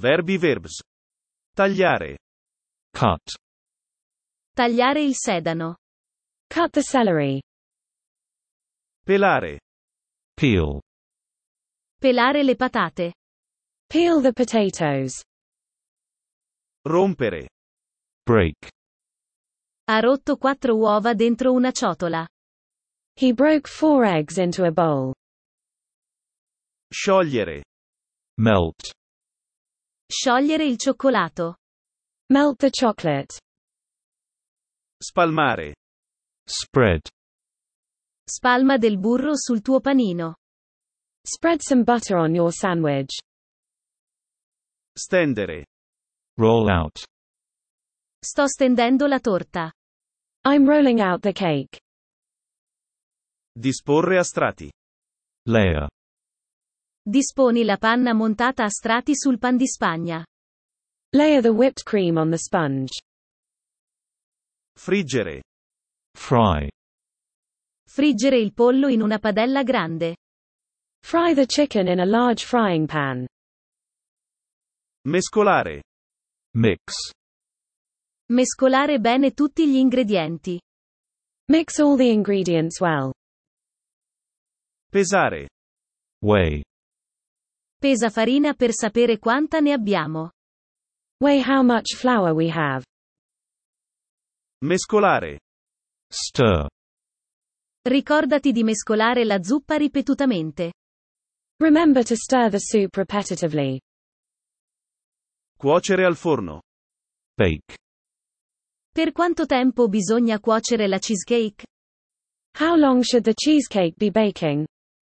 Verbi verbs. Tagliare. Cut. Tagliare il sedano. Cut the celery. Pelare. Peel. Pelare le patate. Peel the potatoes. Rompere. Break. Ha rotto 4 uova dentro una ciotola. He broke 4 eggs into a bowl. Sciogliere. Melt. Sciogliere il cioccolato. Melt the chocolate. Spalmare. Spread. Spalma del burro sul tuo panino. Spread some butter on your sandwich. Stendere. Roll out. Sto stendendo la torta. I'm rolling out the cake. Disporre a strati. Layer. Disponi la panna montata a strati sul pan di Spagna. Layer the whipped cream on the sponge. Friggere. Fry. Friggere il pollo in una padella grande. Fry the chicken in a large frying pan. Mescolare. Mix. Mescolare bene tutti gli ingredienti. Mix all the ingredients well. Pesare. Weigh. Pesa farina per sapere quanta ne abbiamo. Weigh how much flour we have. Mescolare. Stir. Ricordati di mescolare la zuppa ripetutamente. Remember to stir the soup repetitively. Cuocere al forno. Bake. Per quanto tempo bisogna cuocere la cheesecake? How long should the cheesecake be baking?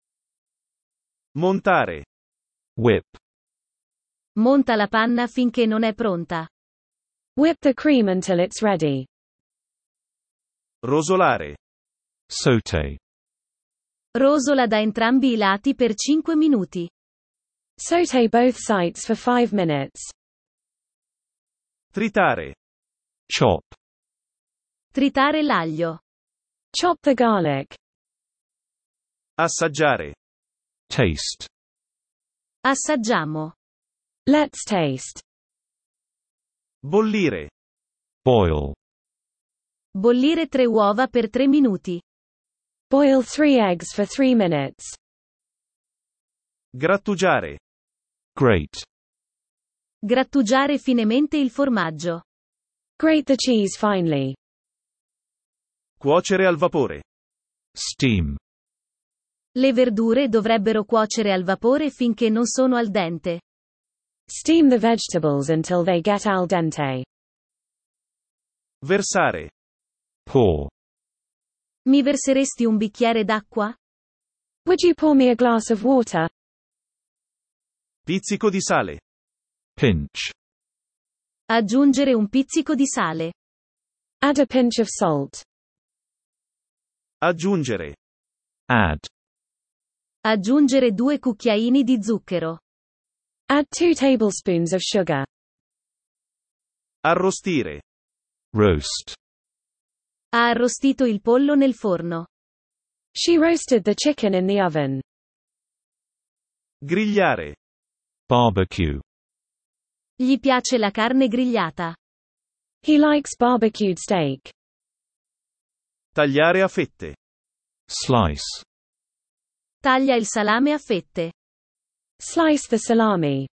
Montare. Whip. Monta la panna finché non è pronta. Whip the cream until it's ready. Rosolare. Sauté. Rosola da entrambi i lati per 5 minuti. Sauté both sides for 5 minutes. Tritare. Chop. Tritare l'aglio. Chop the garlic. Assaggiare. Taste. Assaggiamo. Let's taste. Bollire. Boil. Bollire 3 uova per 3 minuti. Boil 3 eggs for 3 minutes. Grattugiare. Grate. Grattugiare finemente il formaggio. Grate the cheese finely. Cuocere al vapore. Steam. Le verdure dovrebbero cuocere al vapore finché non sono al dente. Steam the vegetables until they get al dente. Versare. Pour. Mi verseresti un bicchiere d'acqua? Would you pour me a glass of water? Pizzico di sale. Pinch. Aggiungere un pizzico di sale. Add a pinch of salt. Aggiungere. Add. Aggiungere 2 cucchiaini di zucchero. Add 2 tablespoons of sugar. Arrostire. Roast. Ha arrostito il pollo nel forno. She roasted the chicken in the oven. Grigliare. Barbecue. Gli piace la carne grigliata. He likes barbecued steak. Tagliare a fette. Slice. Taglia il salame a fette. Slice the salami.